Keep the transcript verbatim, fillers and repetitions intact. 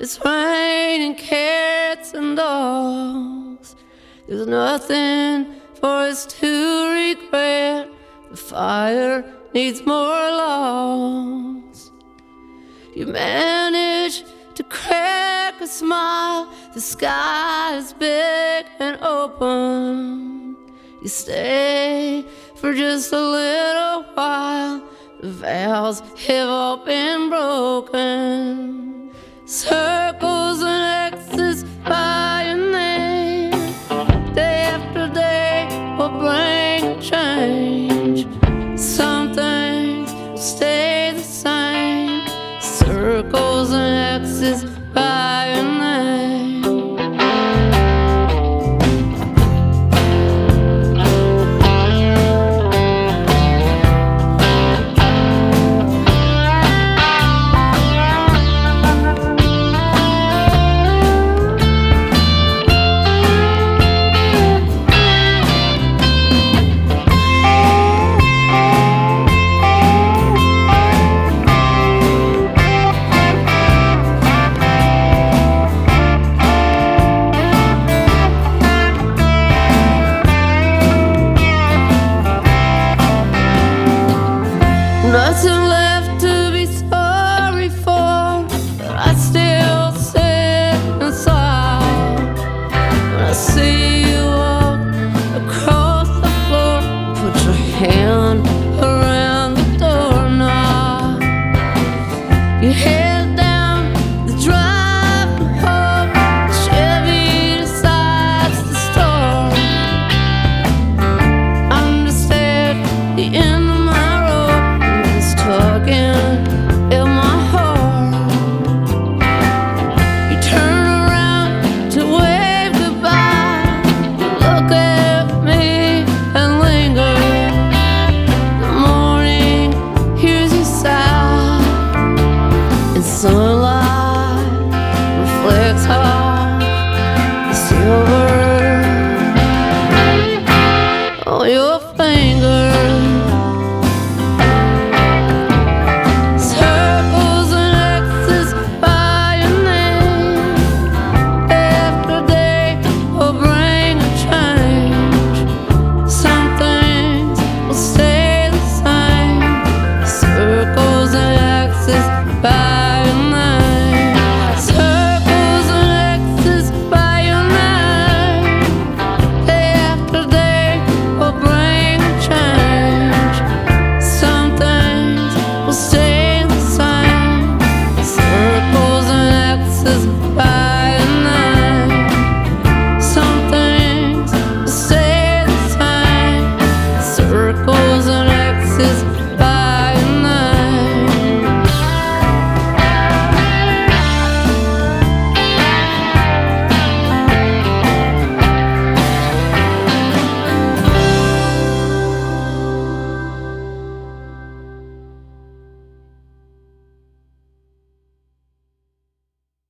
It's raining cats and dogs. There's nothing for us to regret. The fire needs more logs. You manage to crack a smile. The sky is big and open. You stay for just a little while. The vows have all been broken. Circles and X's by your name. Day after day will bring change. Some things will stay the same. Circles and X's by your name. Nothing left to be sorry for, but I still sit inside when I see